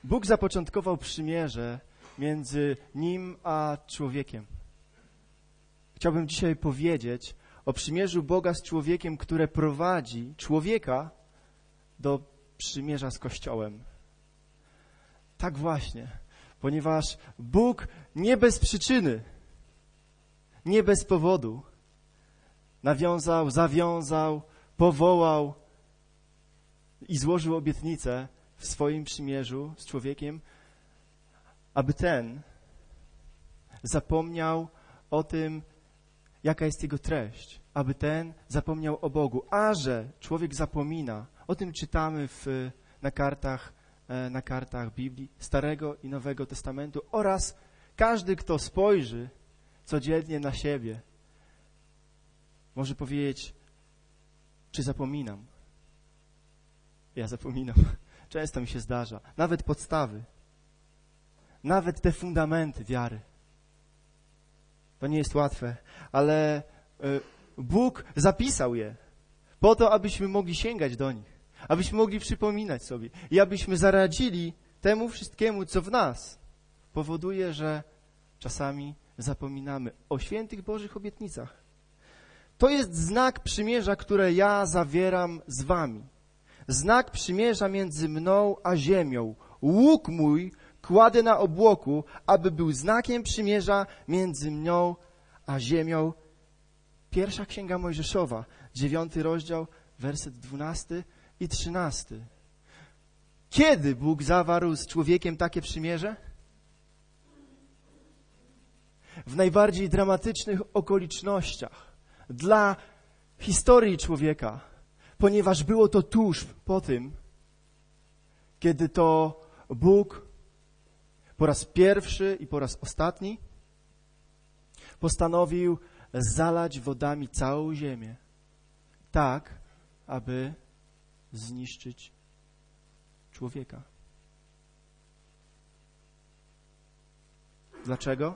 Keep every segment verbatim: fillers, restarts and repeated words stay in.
Bóg zapoczątkował przymierze między Nim a człowiekiem. Chciałbym dzisiaj powiedzieć o przymierzu Boga z człowiekiem, które prowadzi człowieka do przymierza z Kościołem. Tak właśnie, ponieważ Bóg nie bez przyczyny, nie bez powodu nawiązał, zawiązał, powołał i złożył obietnicę w swoim przymierzu z człowiekiem, aby ten zapomniał o tym, jaka jest jego treść, aby ten zapomniał o Bogu. A że człowiek zapomina, o tym czytamy w, na kartach, na kartach Biblii, Starego i Nowego Testamentu oraz każdy, kto spojrzy codziennie na siebie, może powiedzieć, czy zapominam. Ja zapominam. Często mi się zdarza. Nawet podstawy. Nawet te fundamenty wiary. To nie jest łatwe, ale Bóg zapisał je po to, abyśmy mogli sięgać do nich, abyśmy mogli przypominać sobie i abyśmy zaradzili temu wszystkiemu, co w nas powoduje, że czasami zapominamy o świętych Bożych obietnicach. To jest znak przymierza, które ja zawieram z wami. Znak przymierza między mną a ziemią. Łuk mój kładę na obłoku, aby był znakiem przymierza między mną a ziemią. Pierwsza Księga Mojżeszowa, dziewiąty rozdział, werset dwunasty i trzynasty. Kiedy Bóg zawarł z człowiekiem takie przymierze? W najbardziej dramatycznych okolicznościach dla historii człowieka, ponieważ było to tuż po tym, kiedy to Bóg po raz pierwszy i po raz ostatni postanowił zalać wodami całą ziemię, tak, aby zniszczyć człowieka. Dlaczego?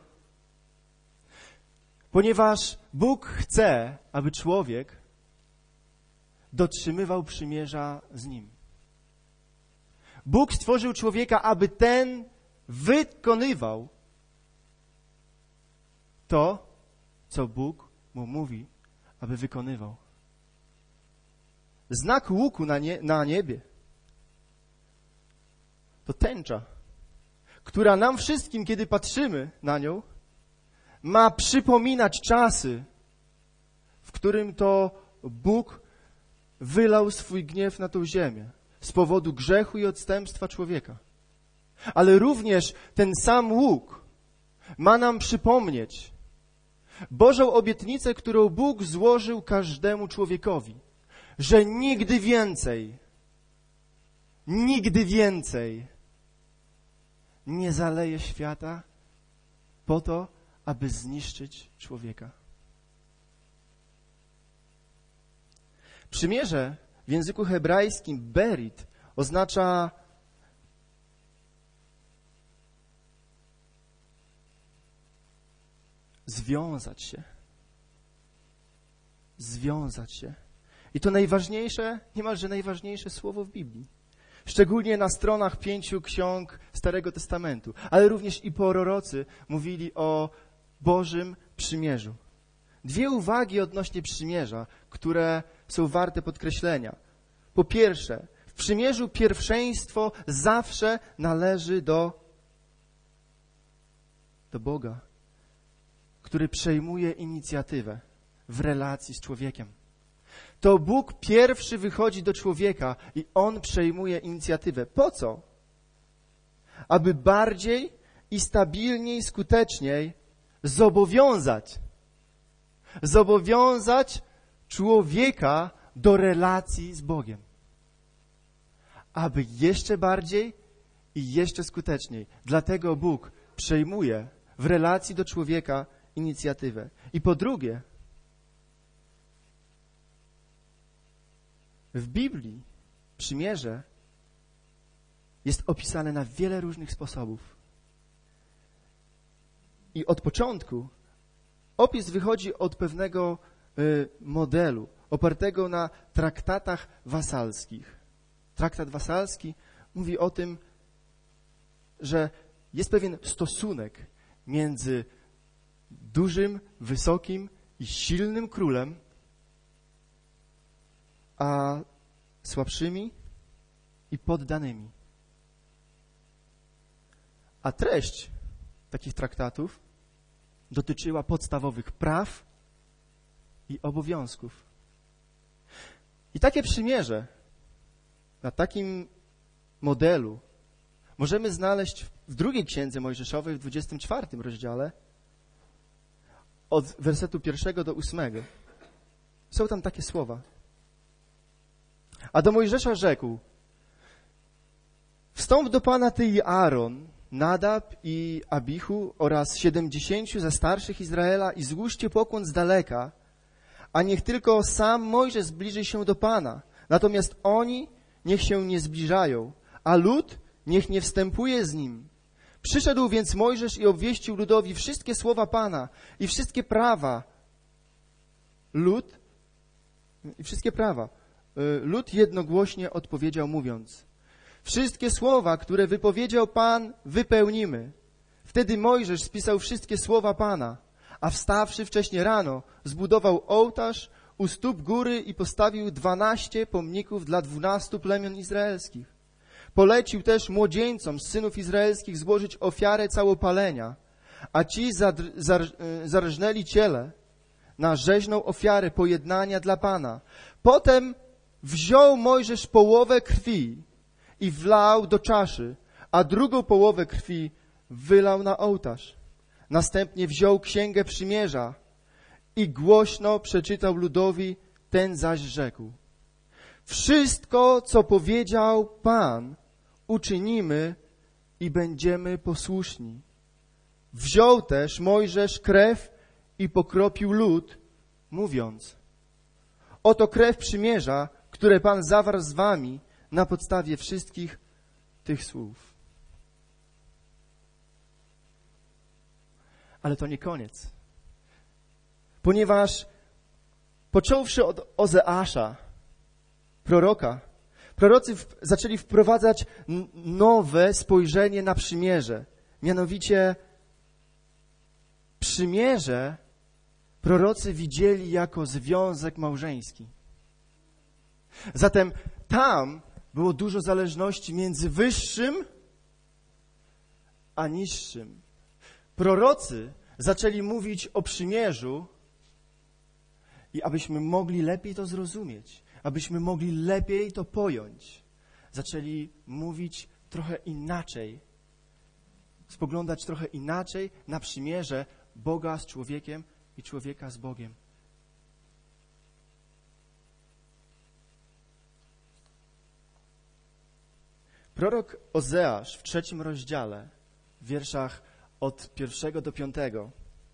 Ponieważ Bóg chce, aby człowiek dotrzymywał przymierza z Nim. Bóg stworzył człowieka, aby ten wykonywał to, co Bóg mu mówi, aby wykonywał. Znak łuku na, nie, na niebie to tęcza, która nam wszystkim, kiedy patrzymy na nią, ma przypominać czasy, w którym to Bóg wylał swój gniew na tą ziemię z powodu grzechu i odstępstwa człowieka. Ale również ten sam łuk ma nam przypomnieć Bożą obietnicę, którą Bóg złożył każdemu człowiekowi, że nigdy więcej, nigdy więcej nie zaleje świata po to, aby zniszczyć człowieka. Przymierze w języku hebrajskim berit oznacza związać się. Związać się. I to najważniejsze, niemalże najważniejsze słowo w Biblii. Szczególnie na stronach pięciu ksiąg Starego Testamentu. Ale również i prorocy mówili o Bożym przymierzu. Dwie uwagi odnośnie przymierza, które są warte podkreślenia. Po pierwsze, w przymierzu pierwszeństwo zawsze należy do, do Boga, który przejmuje inicjatywę w relacji z człowiekiem. To Bóg pierwszy wychodzi do człowieka i On przejmuje inicjatywę. Po co? Aby bardziej i stabilniej, skuteczniej zobowiązać, zobowiązać człowieka do relacji z Bogiem. Aby jeszcze bardziej i jeszcze skuteczniej. Dlatego Bóg przejmuje w relacji do człowieka inicjatywę. I po drugie, w Biblii przymierze jest opisane na wiele różnych sposobów. I od początku opis wychodzi od pewnego y, modelu opartego na traktatach wasalskich. Traktat wasalski mówi o tym, że jest pewien stosunek między dużym, wysokim i silnym królem, a słabszymi i poddanymi. A treść takich traktatów dotyczyła podstawowych praw i obowiązków. I takie przymierze na takim modelu możemy znaleźć w drugiej księdze Mojżeszowej, w dwudziestym czwartym rozdziale, od wersetu pierwszego do ósmego. Są tam takie słowa. A do Mojżesza rzekł: wstąp do Pana ty i Aaron, Nadab i Abichu oraz siedemdziesięciu ze starszych Izraela i złóżcie pokłon z daleka, a niech tylko sam Mojżesz zbliży się do Pana. Natomiast oni niech się nie zbliżają, a lud niech nie wstępuje z nim. Przyszedł więc Mojżesz i obwieścił ludowi wszystkie słowa Pana i wszystkie prawa. Lud i wszystkie prawa. Lud jednogłośnie odpowiedział, mówiąc: wszystkie słowa, które wypowiedział Pan, wypełnimy. Wtedy Mojżesz spisał wszystkie słowa Pana, a wstawszy wcześnie rano, zbudował ołtarz u stóp góry i postawił dwanaście pomników dla dwunastu plemion izraelskich. Polecił też młodzieńcom z synów izraelskich złożyć ofiarę całopalenia, a ci zarżnęli ciele na rzeźną ofiarę pojednania dla Pana. Potem wziął Mojżesz połowę krwi i wlał do czaszy, a drugą połowę krwi wylał na ołtarz. Następnie wziął Księgę Przymierza i głośno przeczytał ludowi, ten zaś rzekł: wszystko, co powiedział Pan, uczynimy i będziemy posłuszni. Wziął też Mojżesz krew i pokropił lud, mówiąc: oto krew przymierza, które Pan zawarł z wami na podstawie wszystkich tych słów. Ale to nie koniec. Ponieważ począwszy od Ozeasza, proroka, prorocy w, zaczęli wprowadzać n- nowe spojrzenie na przymierze. Mianowicie przymierze prorocy widzieli jako związek małżeński. Zatem tam było dużo zależności między wyższym a niższym. Prorocy zaczęli mówić o przymierzu i abyśmy mogli lepiej to zrozumieć, abyśmy mogli lepiej to pojąć, zaczęli mówić trochę inaczej, spoglądać trochę inaczej na przymierze Boga z człowiekiem i człowieka z Bogiem. Prorok Ozeasz w trzecim rozdziale, w wierszach od pierwszego do piątego,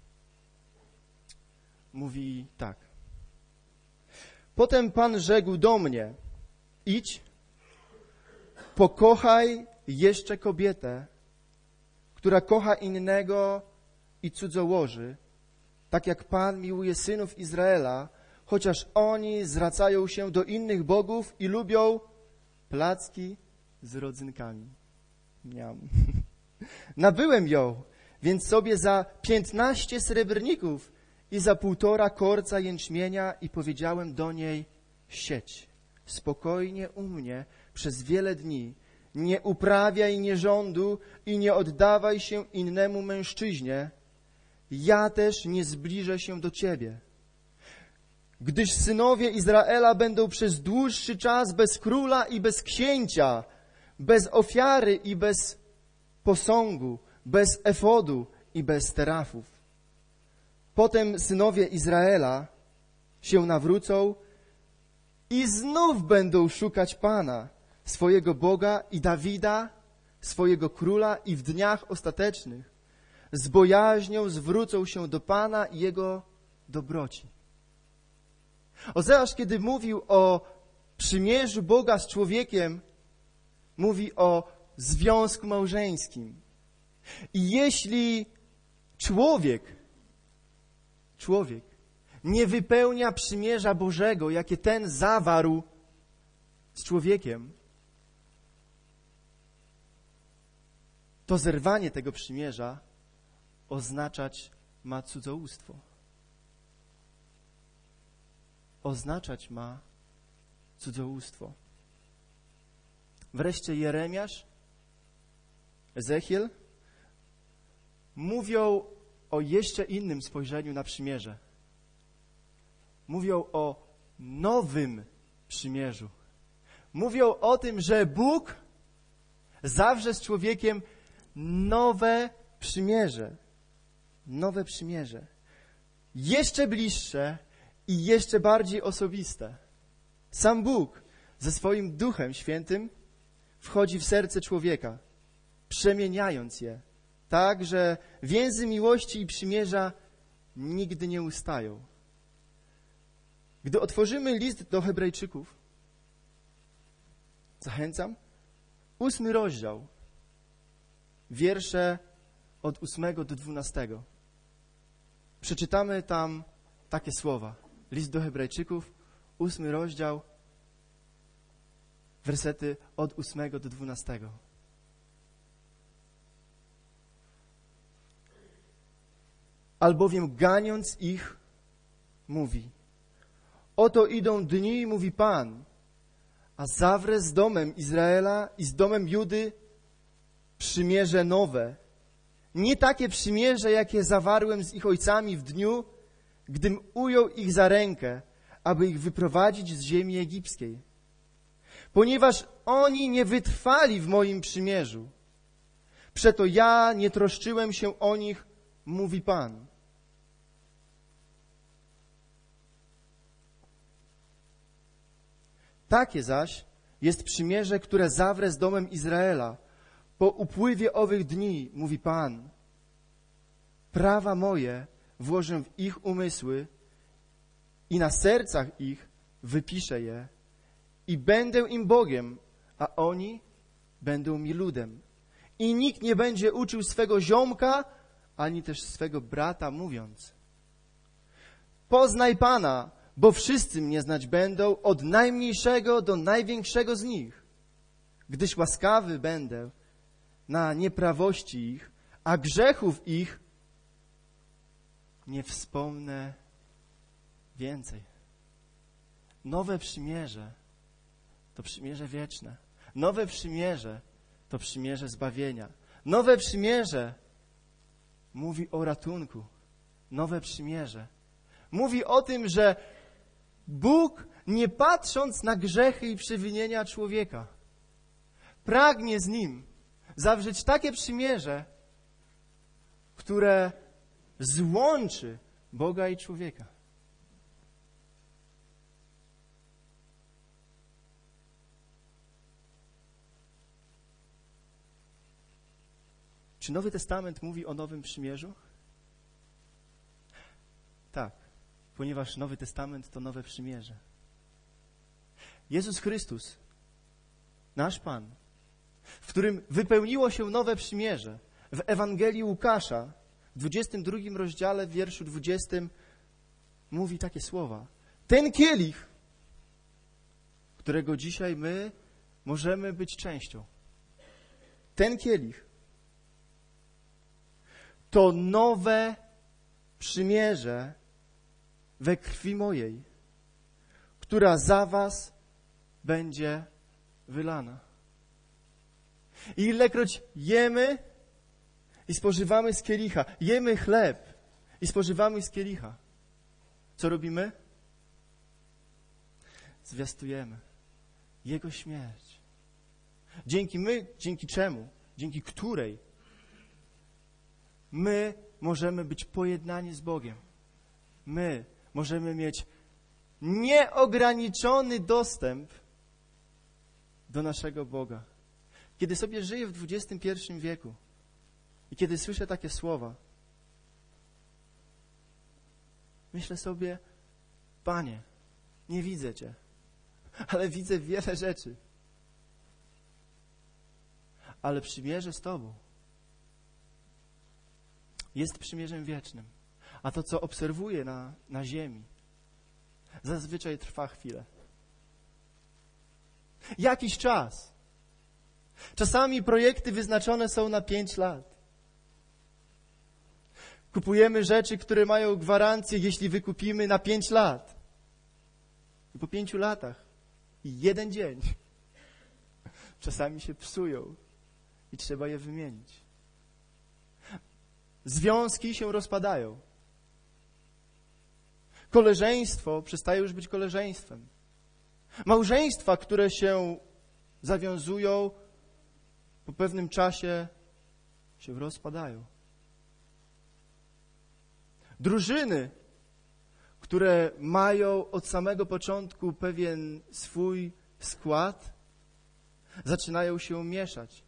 mówi tak. Potem Pan rzekł do mnie: idź, pokochaj jeszcze kobietę, która kocha innego i cudzołoży, tak jak Pan miłuje synów Izraela, chociaż oni zwracają się do innych bogów i lubią placki z rodzynkami. Miam. Nabyłem ją, więc sobie za piętnaście srebrników i za półtora korca jęczmienia i powiedziałem do niej: siedź spokojnie u mnie przez wiele dni, nie uprawiaj nierządu i nie oddawaj się innemu mężczyźnie, ja też nie zbliżę się do ciebie. Gdyż synowie Izraela będą przez dłuższy czas bez króla i bez księcia, bez ofiary i bez posągu, bez efodu i bez terafów. Potem synowie Izraela się nawrócą i znów będą szukać Pana, swojego Boga i Dawida, swojego króla, i w dniach ostatecznych z bojaźnią zwrócą się do Pana i Jego dobroci. Ozeasz, kiedy mówił o przymierzu Boga z człowiekiem, mówi o związku małżeńskim. I jeśli człowiek, człowiek nie wypełnia przymierza Bożego, jakie ten zawarł z człowiekiem, to zerwanie tego przymierza oznaczać ma cudzołóstwo. Oznaczać ma cudzołóstwo. Wreszcie Jeremiasz, Ezechiel mówią o jeszcze innym spojrzeniu na przymierze. Mówią o nowym przymierzu. Mówią o tym, że Bóg zawrze z człowiekiem nowe przymierze. Nowe przymierze. Jeszcze bliższe i jeszcze bardziej osobiste. Sam Bóg ze swoim Duchem Świętym wchodzi w serce człowieka, przemieniając je, tak, że więzy miłości i przymierza nigdy nie ustają. Gdy otworzymy list do Hebrajczyków, zachęcam, ósmy rozdział, wiersze od ósmego do dwunastego. Przeczytamy tam takie słowa. List do Hebrajczyków, ósmy rozdział, wersety od ósmego do dwunastego. Albowiem ganiąc ich, mówi: oto idą dni, mówi Pan, a zawrę z domem Izraela i z domem Judy przymierze nowe. Nie takie przymierze, jakie zawarłem z ich ojcami w dniu, gdym ujął ich za rękę, aby ich wyprowadzić z ziemi egipskiej. Ponieważ oni nie wytrwali w moim przymierzu, przeto ja nie troszczyłem się o nich, mówi Pan. Takie zaś jest przymierze, które zawrę z domem Izraela po upływie owych dni, mówi Pan. Prawa moje włożę w ich umysły i na sercach ich wypiszę je i będę im Bogiem, a oni będą mi ludem. I nikt nie będzie uczył swego ziomka, ani też swego brata, mówiąc: poznaj Pana, bo wszyscy mnie znać będą, od najmniejszego do największego z nich. Gdyż łaskawy będę na nieprawości ich, a grzechów ich nie wspomnę więcej. Nowe przymierze to przymierze wieczne. Nowe przymierze to przymierze zbawienia. Nowe przymierze mówi o ratunku. Nowe przymierze mówi o tym, że Bóg, nie patrząc na grzechy i przewinienia człowieka, pragnie z nim zawrzeć takie przymierze, które złączy Boga i człowieka. Czy Nowy Testament mówi o nowym przymierzu? Tak, ponieważ Nowy Testament to nowe przymierze. Jezus Chrystus, nasz Pan, w którym wypełniło się nowe przymierze, w Ewangelii Łukasza, w dwudziestym drugim rozdziale, w wierszu dwudziestym, mówi takie słowa: ten kielich, którego dzisiaj my możemy być częścią, ten kielich to nowe przymierze we krwi mojej, która za was będzie wylana. I ilekroć jemy i spożywamy z kielicha, jemy chleb i spożywamy z kielicha, co robimy? Zwiastujemy Jego śmierć. Dzięki my, dzięki czemu? Dzięki której my możemy być pojednani z Bogiem. My możemy mieć nieograniczony dostęp do naszego Boga. Kiedy sobie żyję w dwudziestym pierwszym wieku i kiedy słyszę takie słowa, myślę sobie: Panie, nie widzę Cię, ale widzę wiele rzeczy. Ale przymierze z Tobą jest przymierzem wiecznym. A to, co obserwuję na, na ziemi, zazwyczaj trwa chwilę. Jakiś czas. Czasami projekty wyznaczone są na pięć lat. Kupujemy rzeczy, które mają gwarancję, jeśli wykupimy, na pięć lat. I po pięciu latach i jeden dzień czasami się psują i trzeba je wymienić. Związki się rozpadają. Koleżeństwo przestaje już być koleżeństwem. Małżeństwa, które się zawiązują, po pewnym czasie się rozpadają. Drużyny, które mają od samego początku pewien swój skład, zaczynają się mieszać.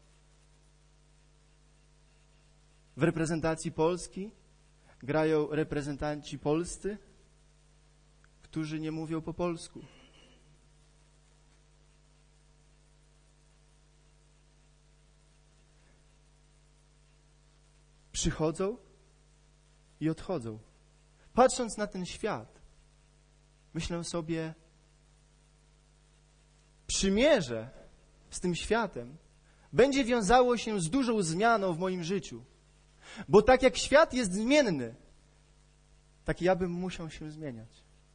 W reprezentacji Polski grają reprezentanci polscy, którzy nie mówią po polsku. Przychodzą i odchodzą. Patrząc na ten świat, myślę sobie, przymierze z tym światem będzie wiązało się z dużą zmianą w moim życiu. Bo tak jak świat jest zmienny, tak ja bym musiał się zmieniać.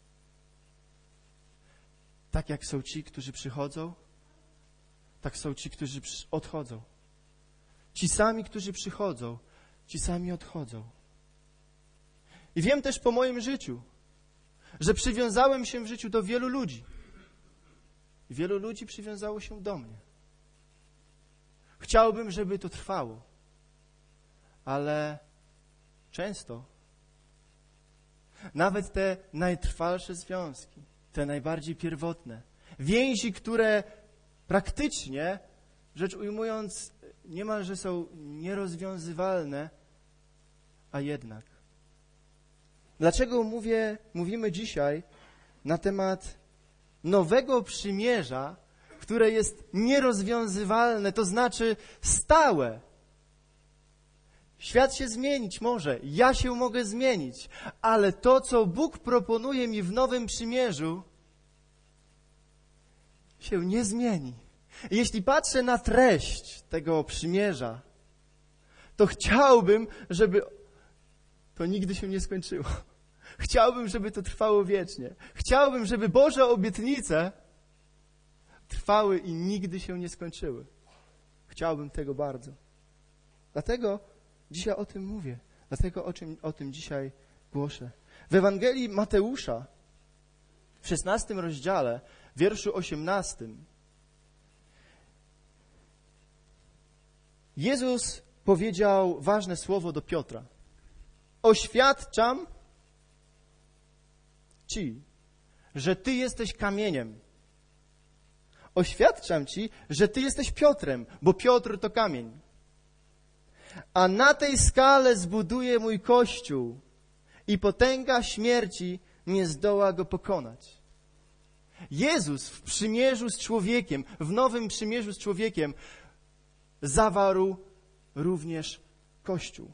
Tak jak są ci, którzy przychodzą, tak są ci, którzy odchodzą. Ci sami, którzy przychodzą, ci sami odchodzą. I wiem też po moim życiu, że przywiązałem się w życiu do wielu ludzi. I wielu ludzi przywiązało się do mnie. Chciałbym, żeby to trwało, ale często nawet te najtrwalsze związki, te najbardziej pierwotne, więzi, które praktycznie, rzecz ujmując, niemalże są nierozwiązywalne, a jednak. Dlaczego mówię, mówimy dzisiaj na temat nowego przymierza, które jest nierozwiązywalne, to znaczy stałe? Świat się zmienić może, ja się mogę zmienić, ale to, co Bóg proponuje mi w nowym przymierzu, się nie zmieni. I jeśli patrzę na treść tego przymierza, to chciałbym, żeby to nigdy się nie skończyło. Chciałbym, żeby to trwało wiecznie. Chciałbym, żeby Boże obietnice trwały i nigdy się nie skończyły. Chciałbym tego bardzo. Dlatego dzisiaj o tym mówię. Dlatego o, czym, o tym dzisiaj głoszę. W Ewangelii Mateusza w szesnastym rozdziale, wierszu osiemnastym, Jezus powiedział ważne słowo do Piotra. Oświadczam Ci, że Ty jesteś kamieniem. Oświadczam Ci, że Ty jesteś Piotrem, bo Piotr to kamień. A na tej skale zbuduję mój Kościół i potęga śmierci nie zdoła go pokonać. Jezus w przymierzu z człowiekiem, w nowym przymierzu z człowiekiem zawarł również Kościół.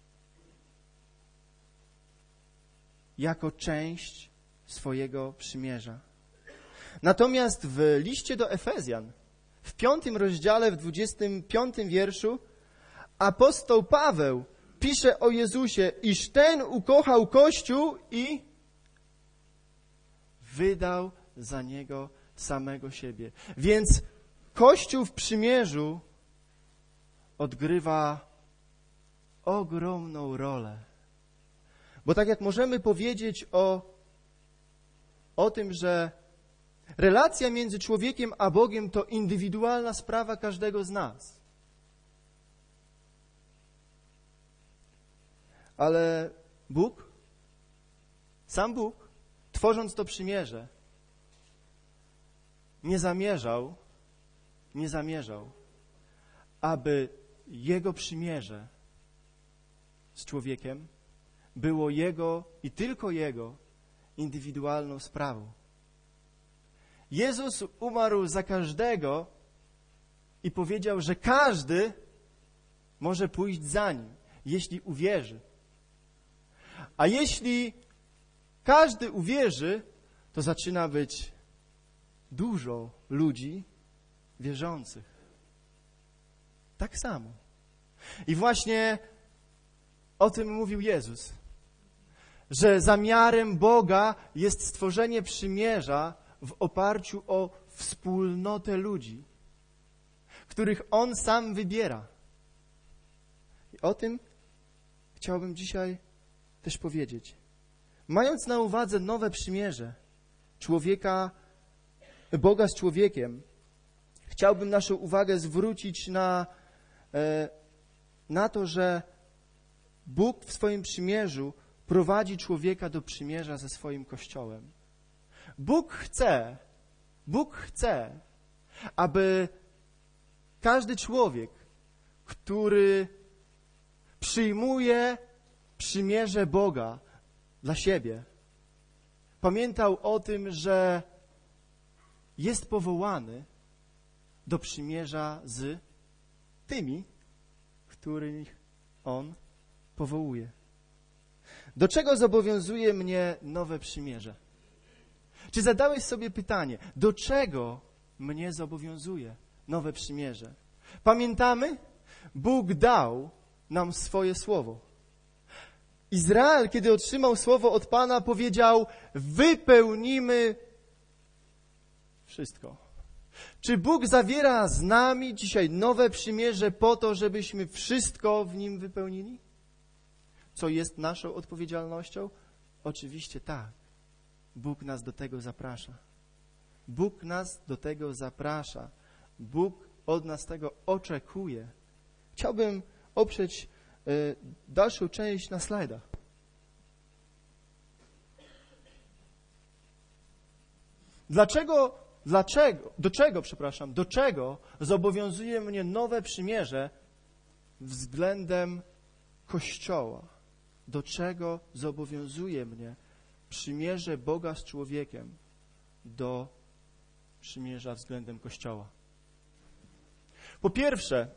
Jako część swojego przymierza. Natomiast w liście do Efezjan, w piątym rozdziale, w dwudziestym piątym wierszu, apostoł Paweł pisze o Jezusie, iż ten ukochał Kościół i wydał za niego samego siebie. Więc Kościół w przymierzu odgrywa ogromną rolę. Bo tak jak możemy powiedzieć o, o tym, że relacja między człowiekiem a Bogiem to indywidualna sprawa każdego z nas. Ale Bóg, sam Bóg, tworząc to przymierze, nie zamierzał, nie zamierzał, aby Jego przymierze z człowiekiem było Jego i tylko Jego indywidualną sprawą. Jezus umarł za każdego i powiedział, że każdy może pójść za Nim, jeśli uwierzy. A jeśli każdy uwierzy, to zaczyna być dużo ludzi wierzących. tak samo. I właśnie o tym mówił Jezus, że zamiarem Boga jest stworzenie przymierza w oparciu o wspólnotę ludzi, których On sam wybiera. I o tym chciałbym dzisiaj też powiedzieć. Mając na uwadze nowe przymierze człowieka, Boga z człowiekiem, chciałbym naszą uwagę zwrócić na, na to, że Bóg w swoim przymierzu prowadzi człowieka do przymierza ze swoim Kościołem. Bóg chce, Bóg chce, aby każdy człowiek, który przyjmuje przymierze Boga dla siebie, pamiętał o tym, że jest powołany do przymierza z tymi, których On powołuje. Do czego zobowiązuje mnie nowe przymierze? Czy zadałeś sobie pytanie, do czego mnie zobowiązuje nowe przymierze? Pamiętamy? Bóg dał nam swoje słowo. Izrael, kiedy otrzymał słowo od Pana, powiedział: wypełnimy wszystko. Czy Bóg zawiera z nami dzisiaj nowe przymierze po to, żebyśmy wszystko w nim wypełnili? Co jest naszą odpowiedzialnością? Oczywiście tak. Bóg nas do tego zaprasza. Bóg nas do tego zaprasza. Bóg od nas tego oczekuje. Chciałbym oprzeć y, dalszą część na slajdach. Dlaczego, dlaczego, do czego, przepraszam, do czego zobowiązuje mnie nowe przymierze względem Kościoła? Do czego zobowiązuje mnie przymierze Boga z człowiekiem do przymierza względem Kościoła? Po pierwsze,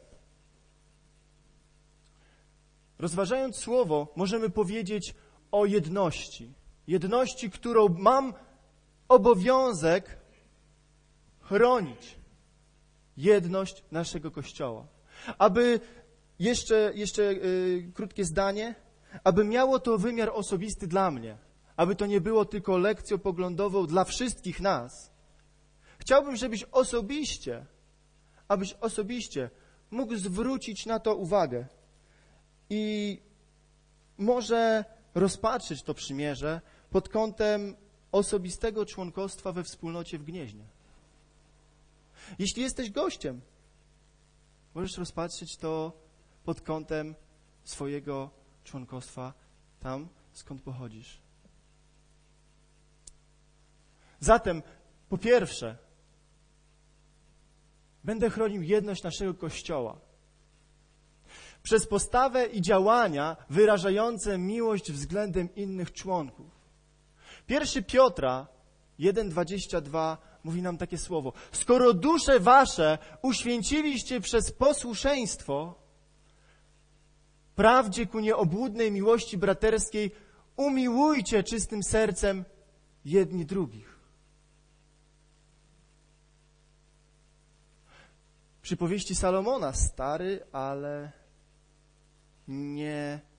rozważając słowo, możemy powiedzieć o jedności. Jedności, którą mam obowiązek chronić. Jedność naszego Kościoła. Aby, jeszcze, jeszcze yy, krótkie zdanie, aby miało to wymiar osobisty dla mnie, aby to nie było tylko lekcją poglądową dla wszystkich nas. Chciałbym, żebyś osobiście, abyś osobiście mógł zwrócić na to uwagę i może rozpatrzyć to przymierze pod kątem osobistego członkostwa we wspólnocie w Gnieźnie. Jeśli jesteś gościem, możesz rozpatrzyć to pod kątem swojego członkostwa tam, skąd pochodzisz. Zatem, po pierwsze, będę chronił jedność naszego Kościoła przez postawę i działania wyrażające miłość względem innych członków. Pierwszy Piotra jeden dwadzieścia dwa mówi nam takie słowo: skoro dusze wasze uświęciliście przez posłuszeństwo prawdzie ku nieobłudnej miłości braterskiej, umiłujcie czystym sercem jedni drugich. Przypowieści Salomona, stary, ale nie,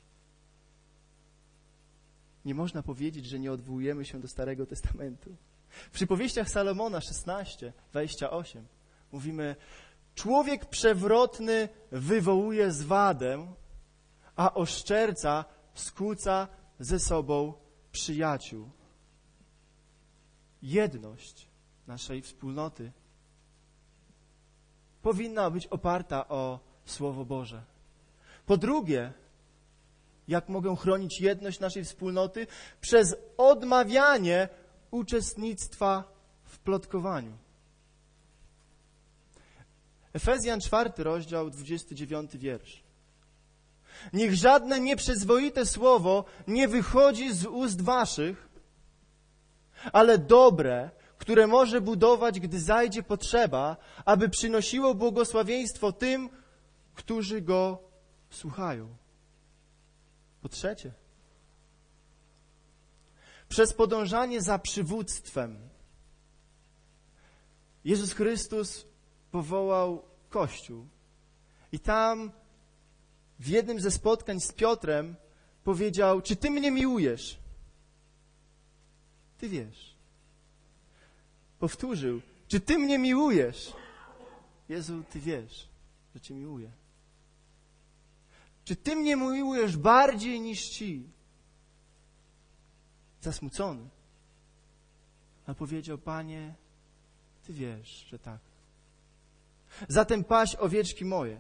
nie można powiedzieć, że nie odwołujemy się do Starego Testamentu. W przypowieściach Salomona szesnaście dwadzieścia osiem mówimy: człowiek przewrotny wywołuje zwadę, a oszczerca skłóca ze sobą przyjaciół. Jedność naszej wspólnoty powinna być oparta o Słowo Boże. Po drugie, jak mogę chronić jedność naszej wspólnoty? Przez odmawianie uczestnictwa w plotkowaniu. Efezjan czwarty rozdział, dwudziesty dziewiąty wiersz. Niech żadne nieprzyzwoite słowo nie wychodzi z ust waszych, ale dobre, które może budować, gdy zajdzie potrzeba, aby przynosiło błogosławieństwo tym, którzy go słuchają. Po trzecie, przez podążanie za przywództwem. Jezus Chrystus powołał Kościół I tam w jednym ze spotkań z Piotrem powiedział, czy Ty mnie miłujesz? Ty wiesz. Powtórzył, czy Ty mnie miłujesz? Jezu, Ty wiesz, że Cię miłuję. Czy Ty mnie miłujesz bardziej niż ci? Zasmucony. A powiedział, Panie, Ty wiesz, że tak. Zatem paś owieczki moje.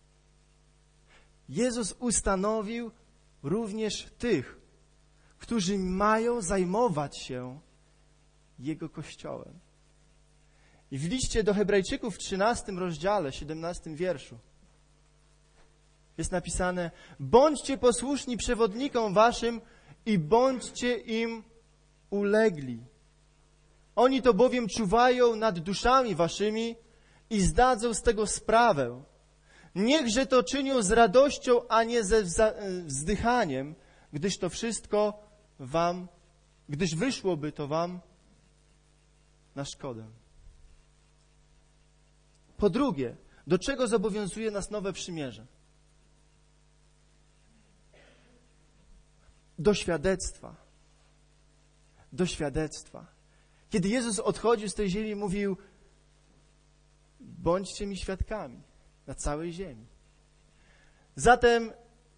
Jezus ustanowił również tych, którzy mają zajmować się Jego Kościołem. I w liście do Hebrajczyków w trzynastym rozdziale, siedemnastym wierszu jest napisane: bądźcie posłuszni przewodnikom waszym i bądźcie im ulegli. Oni to bowiem czuwają nad duszami waszymi i zdadzą z tego sprawę. Niechże to czynią z radością, a nie ze wzdychaniem, gdyż to wszystko wam, gdyż wyszłoby to wam na szkodę. Po drugie, do czego zobowiązuje nas nowe przymierze? Do świadectwa. Do świadectwa. Kiedy Jezus odchodził z tej ziemi, mówił: bądźcie mi świadkami na całej ziemi. Zatem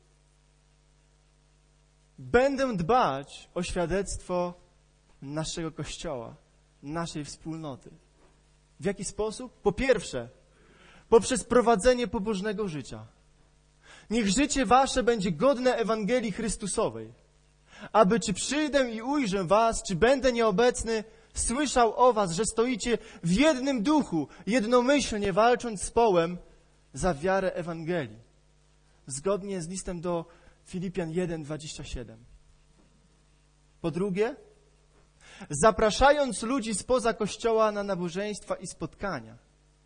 będę dbać o świadectwo naszego Kościoła, naszej wspólnoty. W jaki sposób? Po pierwsze, poprzez prowadzenie pobożnego życia. Niech życie wasze będzie godne Ewangelii Chrystusowej, aby czy przyjdę i ujrzę was, czy będę nieobecny, słyszał o was, że stoicie w jednym duchu, jednomyślnie walcząc z połem za wiarę Ewangelii. Zgodnie z listem do Filipian jeden, dwadzieścia siedem. Po drugie, zapraszając ludzi spoza Kościoła na nabożeństwa i spotkania.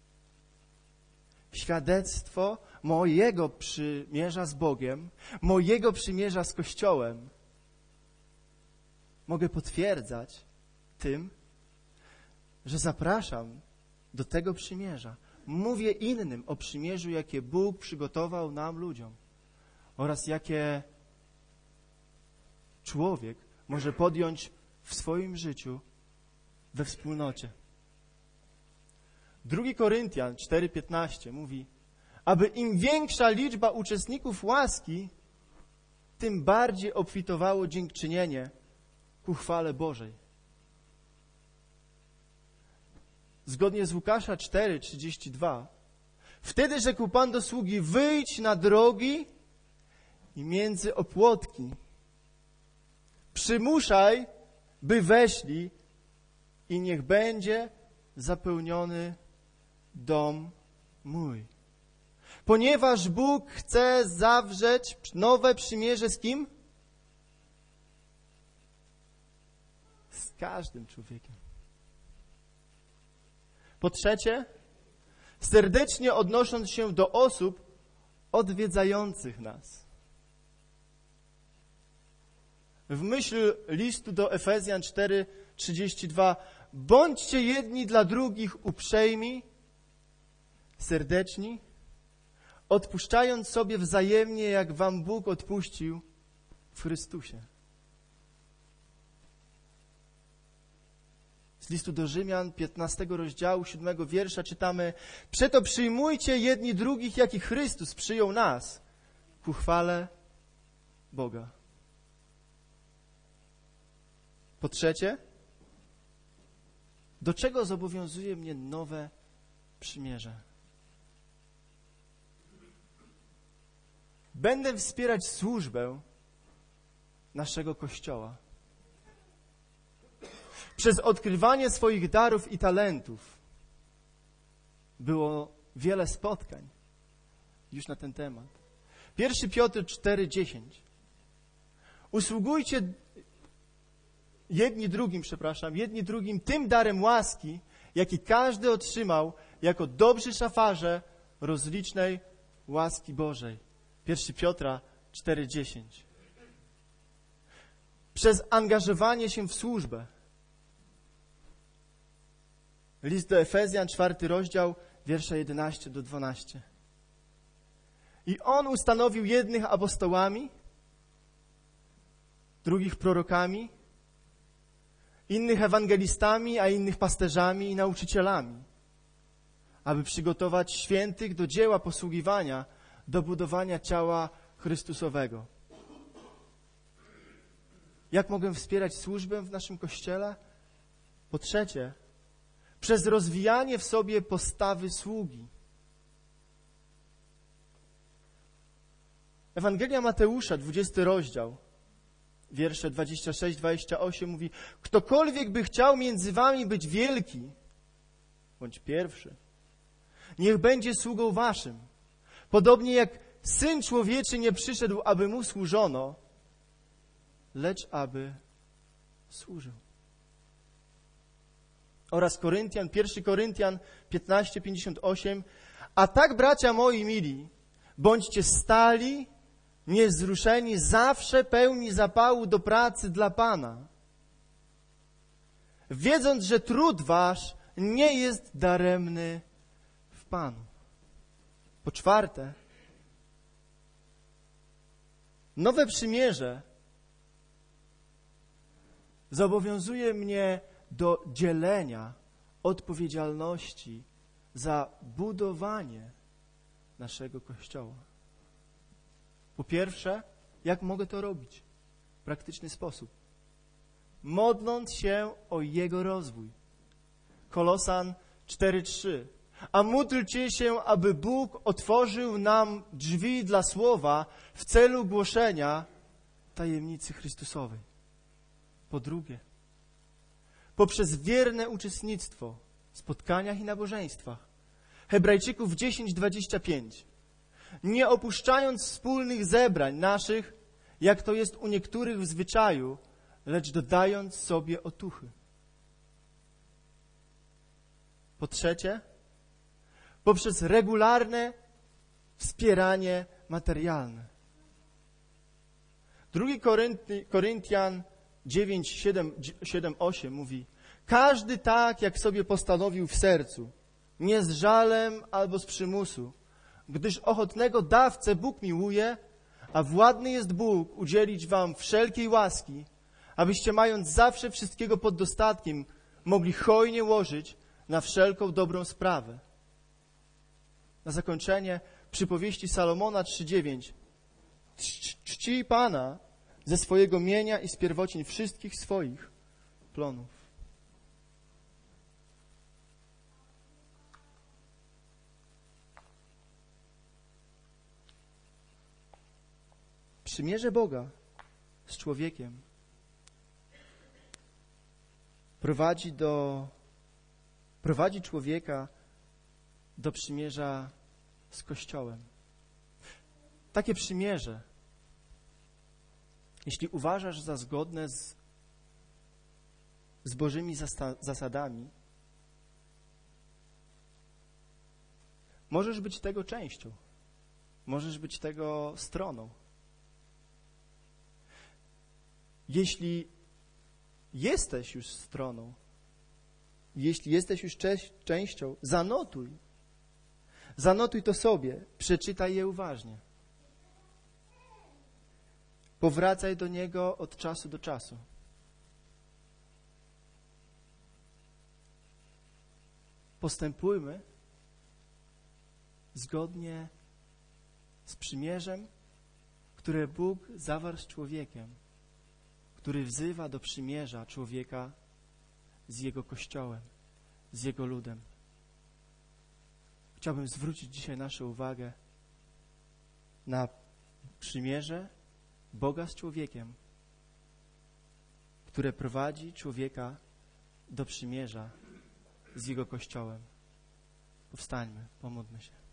Świadectwo mojego przymierza z Bogiem, mojego przymierza z Kościołem mogę potwierdzać tym, że zapraszam do tego przymierza. Mówię innym o przymierzu, jakie Bóg przygotował nam, ludziom, oraz jakie człowiek może podjąć w swoim życiu we wspólnocie. Drugi Koryntian cztery piętnaście mówi, aby im większa liczba uczestników łaski, tym bardziej obfitowało dziękczynienie ku chwale Bożej. Zgodnie z Łukasza cztery trzydzieści dwa, wtedy rzekł Pan do sługi: wyjdź na drogi i między opłotki, przymuszaj, by weszli, i niech będzie zapełniony dom mój. Ponieważ Bóg chce zawrzeć nowe przymierze z kim? Z każdym człowiekiem. Po trzecie, serdecznie odnosząc się do osób odwiedzających nas. W myśl listu do Efezjan cztery trzydzieści dwa, bądźcie jedni dla drugich uprzejmi, serdeczni, odpuszczając sobie wzajemnie, jak wam Bóg odpuścił w Chrystusie. Z listu do Rzymian, piętnastego rozdziału, siódmego wiersza czytamy: przeto przyjmujcie jedni drugich, jak i Chrystus przyjął nas ku chwale Boga. Po trzecie, do czego zobowiązuje mnie nowe przymierze? Będę wspierać służbę naszego Kościoła. Przez odkrywanie swoich darów i talentów było wiele spotkań już na ten temat. Pierwszy Piotr cztery dziesięć. Usługujcie jedni drugim, przepraszam, jedni drugim tym darem łaski, jaki każdy otrzymał jako dobrzy szafarze rozlicznej łaski Bożej. Pierwszy Piotra cztery dziesięć. Przez angażowanie się w służbę. List do Efezjan, czwarty rozdział, wiersze jedenaście do dwunastu. I On ustanowił jednych apostołami, drugich prorokami, innych ewangelistami, a innych pasterzami i nauczycielami, aby przygotować świętych do dzieła posługiwania, do budowania ciała Chrystusowego. Jak mogę wspierać służbę w naszym Kościele? Po trzecie, przez rozwijanie w sobie postawy sługi. Ewangelia Mateusza, dwudziesty rozdział, wiersze dwadzieścia sześć dwadzieścia osiem mówi: ktokolwiek by chciał między wami być wielki, bądź pierwszy, niech będzie sługą waszym. Podobnie jak Syn Człowieczy nie przyszedł, aby Mu służono, lecz aby służył. Oraz Koryntian, pierwszy Koryntian piętnaście pięćdziesiąt osiem. A tak, bracia moi mili, bądźcie stali, niewzruszeni, zawsze pełni zapału do pracy dla Pana, wiedząc, że trud wasz nie jest daremny w Panu. Po czwarte, nowe przymierze zobowiązuje mnie do dzielenia odpowiedzialności za budowanie naszego Kościoła. Po pierwsze, jak mogę to robić? W praktyczny sposób. Modląc się o Jego rozwój. Kolosan cztery trzy. A módlcie się, aby Bóg otworzył nam drzwi dla słowa w celu głoszenia tajemnicy Chrystusowej. Po drugie, poprzez wierne uczestnictwo w spotkaniach i nabożeństwach. Hebrajczyków dziesięć dwadzieścia pięć. Nie opuszczając wspólnych zebrań naszych, jak to jest u niektórych w zwyczaju, lecz dodając sobie otuchy. Po trzecie, poprzez regularne wspieranie materialne. Drugi Koryntian dziewięć siedem osiem mówi: każdy tak, jak sobie postanowił w sercu, nie z żalem albo z przymusu, gdyż ochotnego dawcę Bóg miłuje, a władny jest Bóg udzielić wam wszelkiej łaski, abyście mając zawsze wszystkiego pod dostatkiem, mogli hojnie łożyć na wszelką dobrą sprawę. Na zakończenie przypowieści Salomona trzy dziewięć. Czcij Pana ze swojego mienia i z pierwocin wszystkich swoich plonów. Przymierze Boga z człowiekiem prowadzi do prowadzi człowieka do przymierza z Kościołem. Takie przymierze, jeśli uważasz za zgodne z, z Bożymi zasta- zasadami, możesz być tego częścią, możesz być tego stroną. Jeśli jesteś już stroną, jeśli jesteś już cze- częścią, zanotuj. Zanotuj to sobie, przeczytaj je uważnie. Powracaj do niego od czasu do czasu. Postępujmy zgodnie z przymierzem, które Bóg zawarł z człowiekiem, który wzywa do przymierza człowieka z Jego Kościołem, z Jego ludem. Chciałbym zwrócić dzisiaj naszą uwagę na przymierze Boga z człowiekiem, które prowadzi człowieka do przymierza z Jego Kościołem. Powstańmy, pomódlmy się.